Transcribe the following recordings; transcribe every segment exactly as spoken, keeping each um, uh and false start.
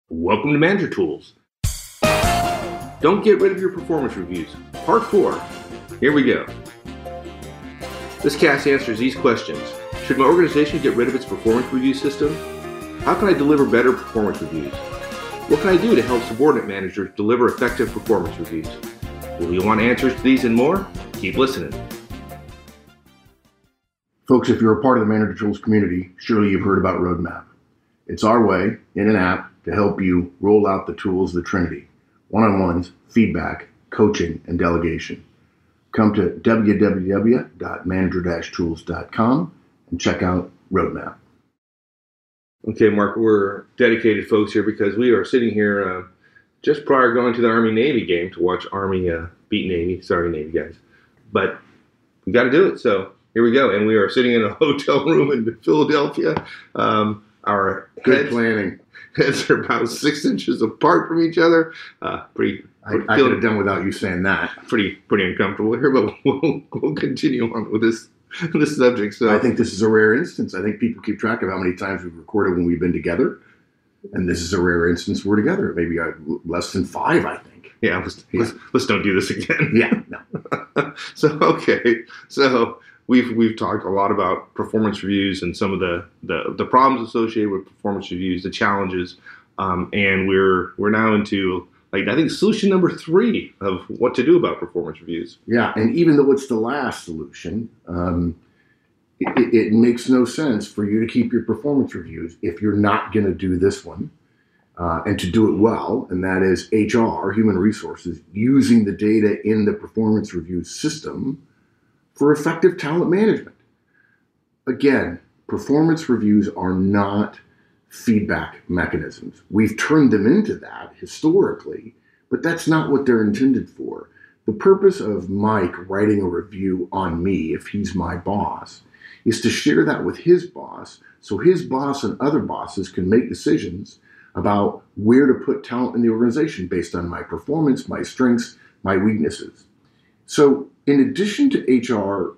Welcome to Manager Tools. Don't get rid of your performance reviews. Part four. Here we go. This cast answers these questions. Should my organization get rid of its performance review system? How can I deliver better performance reviews? What can I do to help subordinate managers deliver effective performance reviews? Will you want answers to these and more? Keep listening. Folks, if you're a part of the Manager Tools community, surely you've heard about Roadmap. It's our way, in an app, to help you roll out the tools of the Trinity: one-on-ones, feedback, coaching, and delegation. Come to w w w dot manager dash tools dot com and check out Roadmap. Okay, Mark, we're dedicated folks here because we are sitting here uh, just prior going to the Army-Navy game to watch Army uh, beat Navy. Sorry, Navy guys. But we got to do it, so here we go. And we are sitting in a hotel room in Philadelphia. Um, our Good heads, planning. heads are about six inches apart from each other. Uh, pretty, I, I could have done without you saying that. Pretty, pretty uncomfortable here, but we'll, we'll continue on with this this subject. So I think this is a rare instance. I think people keep track of how many times we've recorded when we've been together, and this is a rare instance we're together. Maybe uh, less than five, I think. Yeah, let's, yeah. let's, let's don't do this again. Yeah, no. So okay, so we've we've talked a lot about performance reviews and some of the the, the problems associated with performance reviews, the challenges, um, and we're we're now into like I think solution number three of what to do about performance reviews. Yeah, and even though it's the last solution, um, it, it makes no sense for you to keep your performance reviews if you're not going to do this one. Uh, and to do it well, and that is H R, human resources, using the data in the performance review system for effective talent management. Again, performance reviews are not feedback mechanisms. We've turned them into that historically, but that's not what they're intended for. The purpose of Mike writing a review on me, if he's my boss, is to share that with his boss so his boss and other bosses can make decisions about where to put talent in the organization based on my performance, my strengths, my weaknesses. So in addition to H R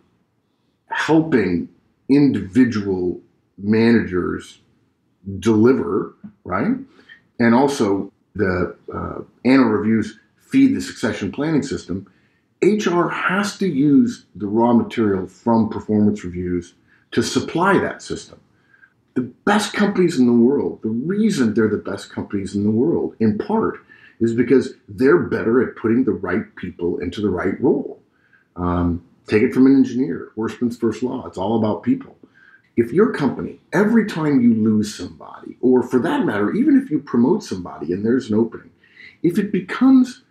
helping individual managers deliver, right, and also the uh, annual reviews feed the succession planning system, H R has to use the raw material from performance reviews to supply that system. The best companies in the world, the reason they're the best companies in the world, in part, is because they're better at putting the right people into the right role. Um, take it from an engineer, Horstman's first law. It's all about people. If your company, every time you lose somebody, or for that matter, even if you promote somebody and there's an opening, if it becomes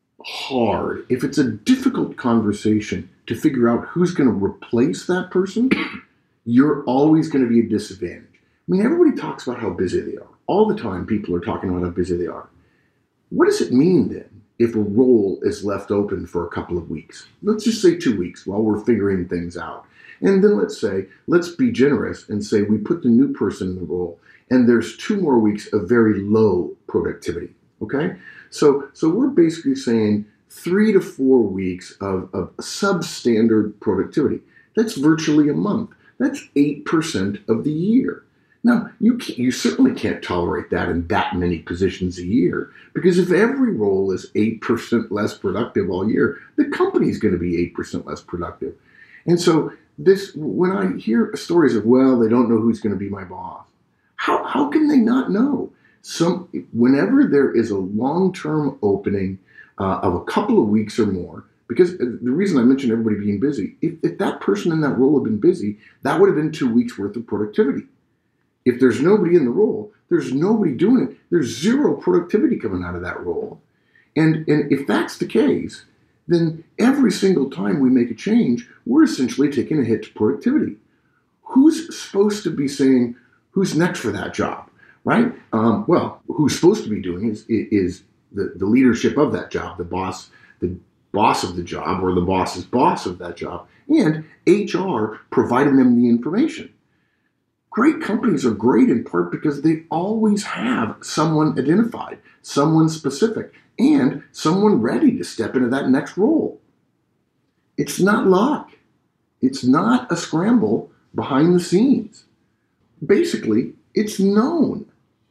hard, if it's a difficult conversation to figure out who's going to replace that person, you're always going to be at a disadvantage. I mean, everybody talks about how busy they are. All the time, people are talking about how busy they are. What does it mean then if a role is left open for a couple of weeks? Let's just say two weeks while we're figuring things out. And then let's say, let's be generous and say we put the new person in the role and there's two more weeks of very low productivity, okay? So, so we're basically saying three to four weeks of, of substandard productivity. That's virtually a month. That's eight percent of the year. Now, you can't, you certainly can't tolerate that in that many positions a year, because if every role is eight percent less productive all year, the company is going to be eight percent less productive. And so this, when I hear stories of, well, they don't know who's going to be my boss, how, how can they not know? Some, whenever there is a long-term opening uh, of a couple of weeks or more, because the reason I mentioned everybody being busy, if, if that person in that role had been busy, that would have been two weeks worth of productivity. If there's nobody in the role, there's nobody doing it. There's zero productivity coming out of that role. And, and if that's the case, then every single time we make a change, we're essentially taking a hit to productivity. Who's supposed to be saying, who's next for that job, right? Um, well, who's supposed to be doing is, is the, the leadership of that job, the boss, the boss of the job or the boss's boss of that job, and H R providing them the information. Great companies are great in part because they always have someone identified, someone specific, and someone ready to step into that next role. It's not luck. It's not a scramble behind the scenes. Basically, it's known.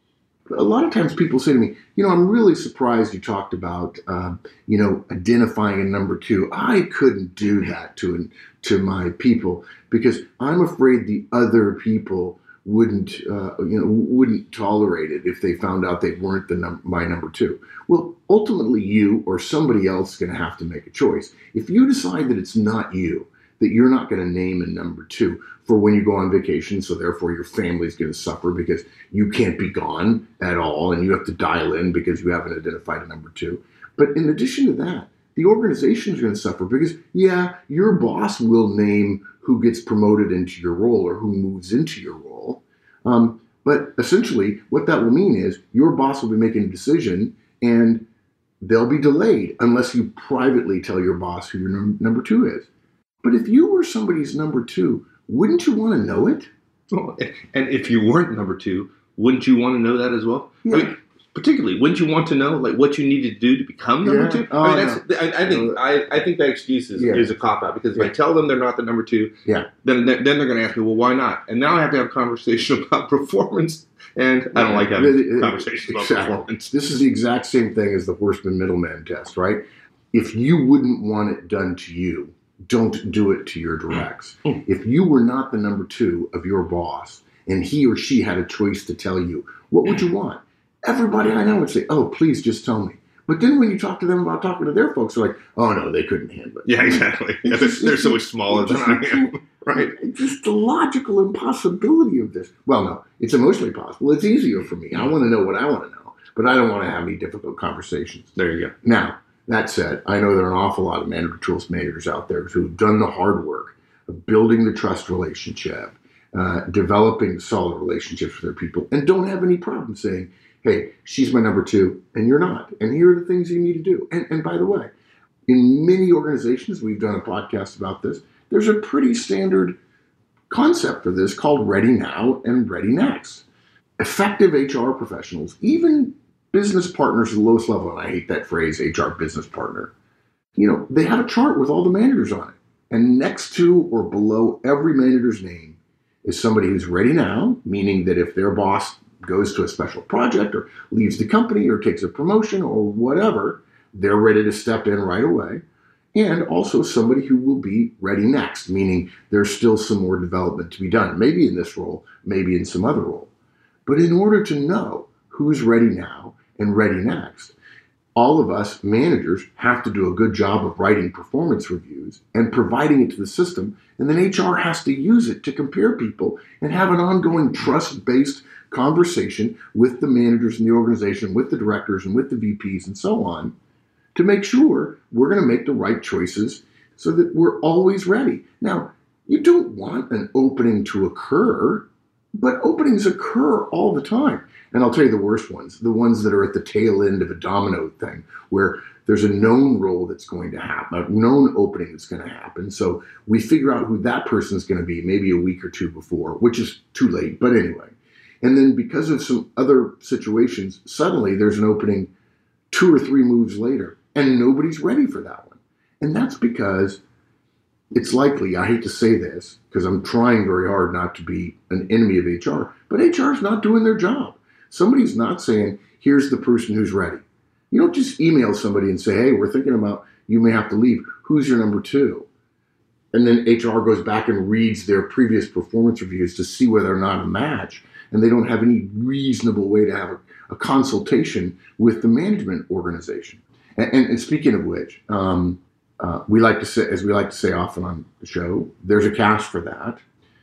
a lot of times people say to me, you know, I'm really surprised you talked about, uh, you know, identifying a number two. I couldn't do that to to my people because I'm afraid the other people wouldn't, uh, you know, wouldn't tolerate it if they found out they weren't the num- my number two. Well, ultimately, you or somebody else is going to have to make a choice. If you decide that it's not you, that you're not going to name a number two for when you go on vacation, so therefore your family's going to suffer because you can't be gone at all and you have to dial in because you haven't identified a number two. But in addition to that, the organization is going to suffer because, yeah, your boss will name who gets promoted into your role or who moves into your role. Um, but essentially, what that will mean is your boss will be making a decision and they'll be delayed unless you privately tell your boss who your num- number two is. But if you were somebody's number two, wouldn't you want to know it? Well, and if you weren't number two, wouldn't you want to know that as well? Yeah. I mean, particularly, wouldn't you want to know like what you needed to do to become number Yeah. two? Oh, I mean, that's, no. I, I think I, I think that excuse is, Yeah. is a cop out because if Yeah. I tell them they're not the number two, Yeah. then then they're going to ask me, well, why not? And now I have to have a conversation about performance, and I don't like having Yeah. conversations about Exactly. performance. This is the exact same thing as the horseman middleman test, right? If you wouldn't want it done to you, don't do it to your directs. Mm. If you were not the number two of your boss and he or she had a choice to tell you, what would you want? Everybody I know would say, oh, please just tell me. But then when you talk to them about talking to their folks, they're like, oh, no, they couldn't handle it. Yeah, exactly. Yeah, they're, they're so much smaller than I am. Right. It's just the logical impossibility of this. Well, no, it's emotionally possible. It's easier for me. I want to know what I want to know, but I don't want to have any difficult conversations. There you go. Now, that said, I know there are an awful lot of manager tools managers out there who've done the hard work of building the trust relationship, uh, developing solid relationships with their people, and don't have any problem saying, hey, she's my number two, and you're not. And here are the things you need to do. And, and by the way, in many organizations, we've done a podcast about this, there's a pretty standard concept for this called Ready Now and Ready Next. Effective H R professionals, even business partners at the lowest level, and I hate that phrase, H R business partner, you know, they have a chart with all the managers on it. And next to or below every manager's name is somebody who's ready now, meaning that if their boss goes to a special project or leaves the company or takes a promotion or whatever, they're ready to step in right away. And also somebody who will be ready next, meaning there's still some more development to be done, maybe in this role, maybe in some other role. But in order to know who's ready now and ready next, all of us managers have to do a good job of writing performance reviews and providing it to the system. And then H R has to use it to compare people and have an ongoing trust-based conversation with the managers in the organization, with the directors and with the V Ps and so on, to make sure we're going to make the right choices so that we're always ready. Now, you don't want an opening to occur, but openings occur all the time. And I'll tell you the worst ones, the ones that are at the tail end of a domino thing, where there's a known role that's going to happen, a known opening that's going to happen. So we figure out who that person's going to be maybe a week or two before, which is too late, but anyway. And then because of some other situations, suddenly there's an opening two or three moves later, and nobody's ready for that one. And that's because it's likely, I hate to say this, because I'm trying very hard not to be an enemy of H R, but H R is not doing their job. Somebody's not saying, here's the person who's ready. You don't just email somebody and say, hey, we're thinking about you may have to leave. Who's your number two? And then H R goes back and reads their previous performance reviews to see whether or not a match. And they don't have any reasonable way to have a, a consultation with the management organization. And, and, and speaking of which, um, uh, we like to say, as we like to say often on the show, there's a cast for that.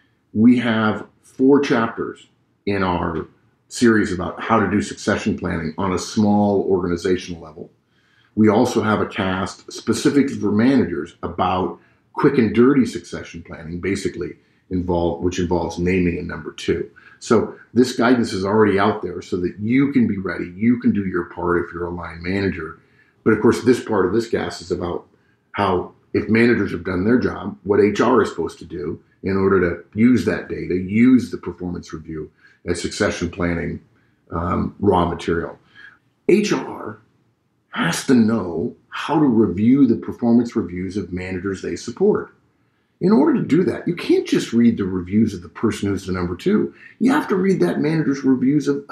We have four chapters in our series about how to do succession planning on a small organizational level. We also have a cast specifically for managers about quick and dirty succession planning, basically involve, which involves naming a number two. So this guidance is already out there so that you can be ready. You can do your part if you're a line manager. But of course, this part of this cast is about how, if managers have done their job, what H R is supposed to do in order to use that data, use the performance review as succession planning um, raw material. H R has to know how to review the performance reviews of managers they support. In order to do that, you can't just read the reviews of the person who's the number two. You have to read that manager's reviews of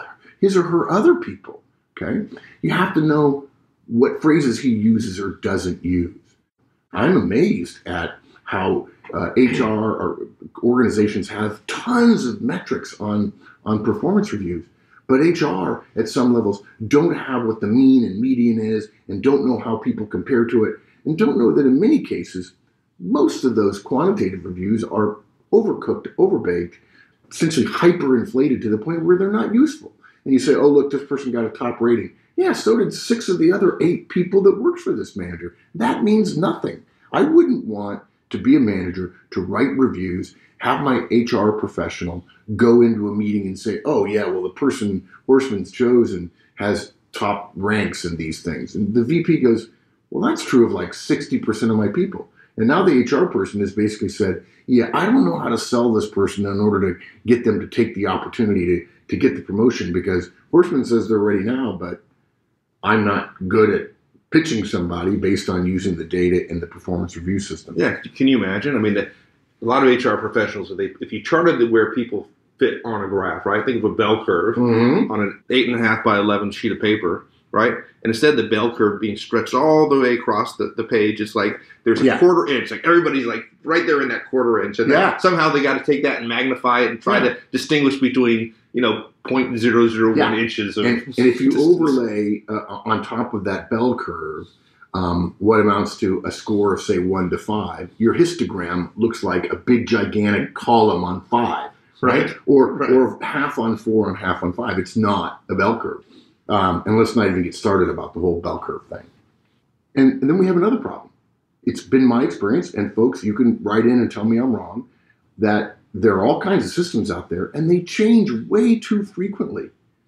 his or her other people. Okay, you have to know what phrases he uses or doesn't use. I'm amazed at how uh, H R or organizations have tons of metrics on, on performance reviews, but H R at some levels don't have what the mean and median is and don't know how people compare to it and don't know that in many cases, most of those quantitative reviews are overcooked, overbaked, essentially hyperinflated to the point where they're not useful. And you say, oh, look, this person got a top rating. Yeah, so did six of the other eight people that worked for this manager. That means nothing. I wouldn't want to be a manager, to write reviews, have my H R professional go into a meeting and say, oh, yeah, well, the person Horstman's chosen has top ranks in these things. And the V P goes, well, that's true of like sixty percent of my people. And now the H R person has basically said, yeah, I don't know how to sell this person in order to get them to take the opportunity to, to get the promotion because Horstman says they're ready now, but I'm not good at pitching somebody based on using the data in the performance review system. Yeah, can you imagine? I mean, the, a lot of H R professionals, if, they, if you charted where people fit on a graph, right? Think of a bell curve mm-hmm. on an eight and a half by eleven sheet of paper, right? And instead of the bell curve being stretched all the way across the, the page, it's like there's a yeah. quarter inch. Like everybody's like right there in that quarter inch. And yeah. somehow they got to take that and magnify it and try yeah. to distinguish between, you know, zero point zero zero one yeah. inches. Of and, and if you distance. overlay uh, on top of that bell curve, um, what amounts to a score of, say, one to five, your histogram looks like a big, gigantic column on five, right? right. Or, right. or half on four and half on five. It's not a bell curve. Um, and let's not even get started about the whole bell curve thing. And, and then we have another problem. It's been my experience, and folks, you can write in and tell me I'm wrong, that there are all kinds of systems out there, and they change way too frequently.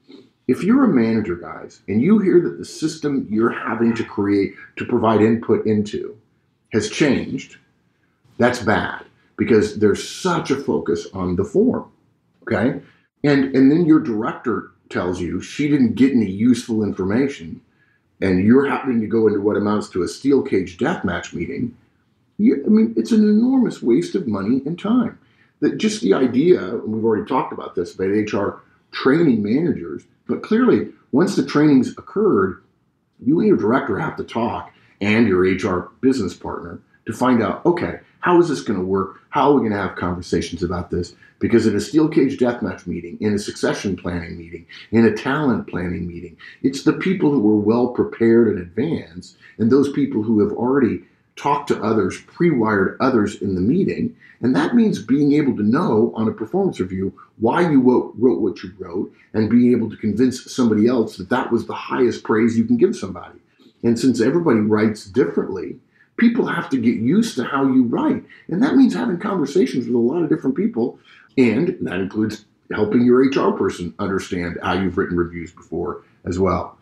If you're a manager, guys, and you hear that the system you're having to create to provide input into has changed, that's bad, because there's such a focus on the form, okay? And, and then your director tells you she didn't get any useful information, and you're happening to go into what amounts to a steel cage deathmatch meeting, you, I mean, it's an enormous waste of money and time. That just the idea, and we've already talked about this, about H R training managers, but clearly, once the training's occurred, you and your director have to talk, and your H R business partner, to find out, okay, how is this going to work? How are we going to have conversations about this? Because in a steel cage deathmatch meeting, in a succession planning meeting, in a talent planning meeting, it's the people who are well prepared in advance, and those people who have already talked to others, pre-wired others in the meeting, and that means being able to know on a performance review why you wrote, wrote what you wrote, and being able to convince somebody else that that was the highest praise you can give somebody. And since everybody writes differently, people have to get used to how you write. And that means having conversations with a lot of different people. And that includes helping your H R person understand how you've written reviews before as well.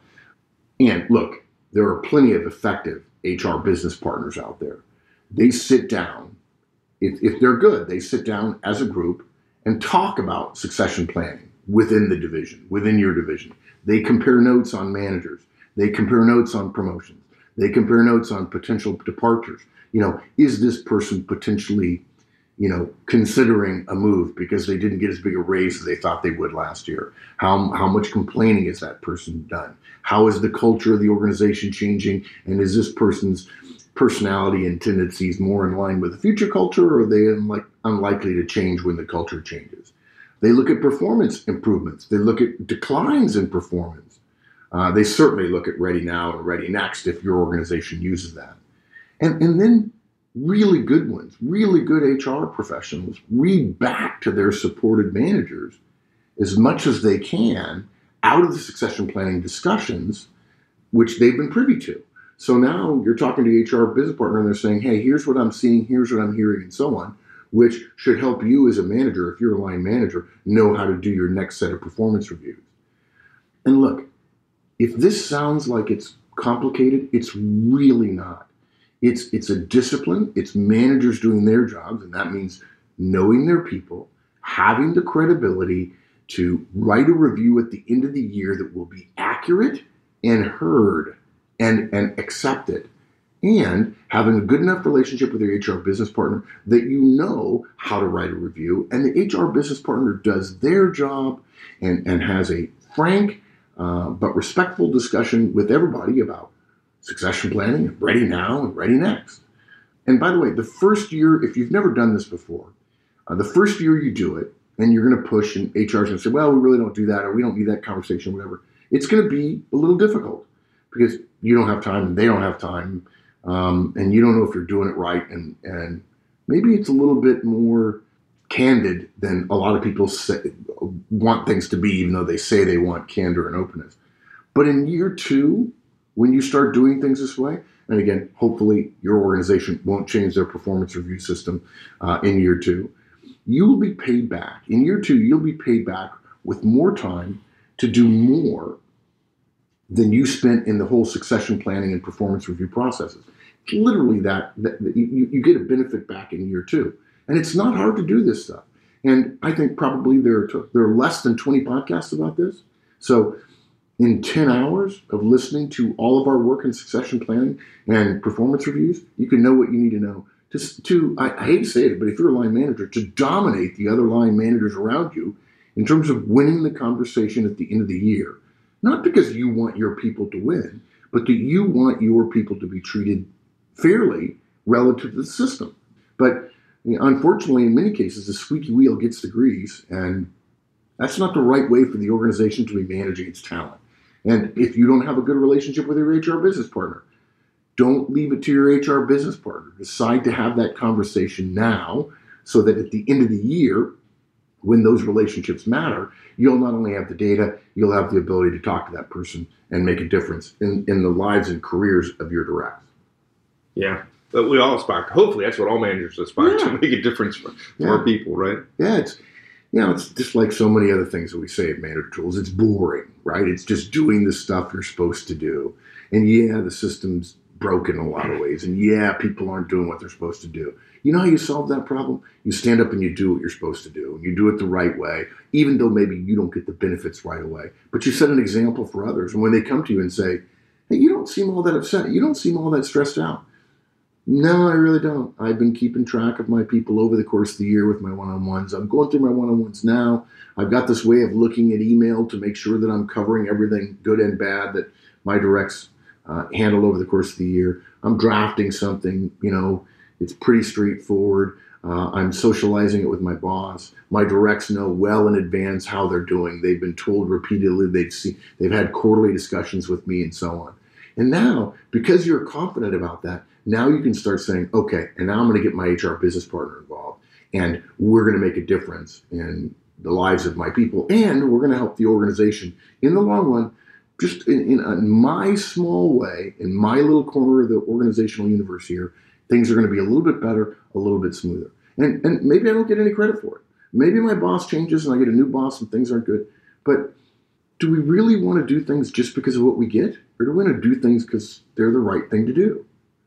And look, there are plenty of effective H R business partners out there. They sit down, if, if they're good, they sit down as a group and talk about succession planning within the division, within your division. They compare notes on managers. They compare notes on promotions. They compare notes on potential departures. You know, is this person potentially, you know, considering a move because they didn't get as big a raise as they thought they would last year? How, how much complaining has that person done? How is the culture of the organization changing? And is this person's personality and tendencies more in line with the future culture, or are they unlike, unlikely to change when the culture changes? They look at performance improvements. They look at declines in performance. Uh, they certainly look at Ready Now and Ready Next if your organization uses that. And, and then really good ones, really good H R professionals read back to their supported managers as much as they can out of the succession planning discussions, which they've been privy to. So now you're talking to your H R business partner and they're saying, hey, here's what I'm seeing, here's what I'm hearing, and so on, which should help you as a manager, if you're a line manager, know how to do your next set of performance reviews. And look, if this sounds like it's complicated, it's really not. It's, it's a discipline. It's managers doing their jobs, and that means knowing their people, having the credibility to write a review at the end of the year that will be accurate and heard and, and accepted, and having a good enough relationship with your H R business partner that you know how to write a review, and the H R business partner does their job and, and has a frank uh, but respectful discussion with everybody about succession planning, ready now and ready next. And by the way, the first year, if you've never done this before, uh, the first year you do it, and you're going to push, and H R is going to say, well, we really don't do that, or we don't need that conversation, or whatever, it's going to be a little difficult because you don't have time and they don't have time, um, and you don't know if you're doing it right, and, and maybe it's a little bit more candid than a lot of people say, want things to be, even though they say they want candor and openness. But in year two, when you start doing things this way, and again, hopefully your organization won't change their performance review system uh, in year two, you will be paid back. In year two, you'll be paid back with more time to do more than you spent in the whole succession planning and performance review processes. Literally that, that you, you get a benefit back in year two. And it's not hard to do this stuff. And I think probably there are, there are less than twenty podcasts about this. So in ten hours of listening to all of our work in succession planning and performance reviews, you can know what you need to know. Just to, I, I hate to say it, but if you're a line manager, to dominate the other line managers around you in terms of winning the conversation at the end of the year. Not because you want your people to win, but that you want your people to be treated fairly relative to the system. But unfortunately, in many cases, the squeaky wheel gets the grease, and that's not the right way for the organization to be managing its talent. And if you don't have a good relationship with your H R business partner, don't leave it to your H R business partner. Decide to have that conversation now so that at the end of the year, when those relationships matter, you'll not only have the data, you'll have the ability to talk to that person and make a difference in, in the lives and careers of your directs. Yeah. But we all aspire. Hopefully, that's what all managers aspire yeah. to, make a difference for, for yeah. our people, right? Yeah, it's you know, it's just like so many other things that we say at Manager Tools. It's boring, right? It's just doing the stuff you're supposed to do. And yeah, the system's broken in a lot of ways. And yeah, people aren't doing what they're supposed to do. You know how you solve that problem? You stand up and you do what you're supposed to do. And you do it the right way, even though maybe you don't get the benefits right away. But you set an example for others. And when they come to you and say, hey, you don't seem all that upset. You don't seem all that stressed out. No, I really don't. I've been keeping track of my people over the course of the year with my one-on-ones. I'm going through my one-on-ones now. I've got this way of looking at email to make sure that I'm covering everything good and bad that my directs uh, handle over the course of the year. I'm drafting something, you know, it's pretty straightforward. Uh, I'm socializing it with my boss. My directs know well in advance how they're doing. They've been told repeatedly. They've seen, they've had quarterly discussions with me and so on. And now, because you're confident about that, now you can start saying, okay, and now I'm going to get my H R business partner involved, and we're going to make a difference in the lives of my people, and we're going to help the organization in the long run, just in, in, in my small way, in my little corner of the organizational universe here, things are going to be a little bit better, a little bit smoother. And, and maybe I don't get any credit for it. Maybe my boss changes and I get a new boss and things aren't good, but do we really want to do things just because of what we get? Or do we want to do things because they're the right thing to do?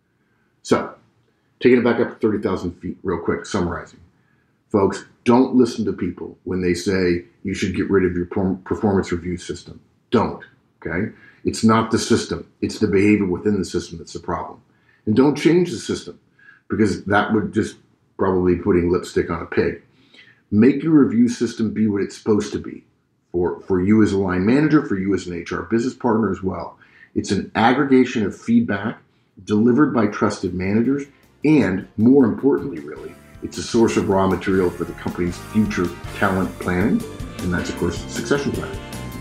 So, taking it back up to thirty thousand feet real quick, summarizing. Folks, don't listen to people when they say you should get rid of your performance review system. Don't, okay? It's not the system. It's the behavior within the system that's the problem. And don't change the system, because that would just probably be putting lipstick on a pig. Make your review system be what it's supposed to be. For, for you as a line manager, for you as an H R business partner as well. It's an aggregation of feedback delivered by trusted managers, and more importantly, really, it's a source of raw material for the company's future talent planning, and that's, of course, succession planning.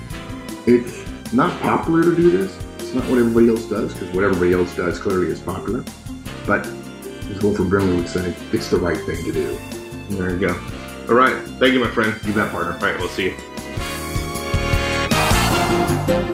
It's not popular to do this. It's not what everybody else does, because what everybody else does clearly is popular. But, as Wilford Brimley would say, it's the right thing to do. There you go. All right. Thank you, my friend. You bet, partner. All right. We'll see you.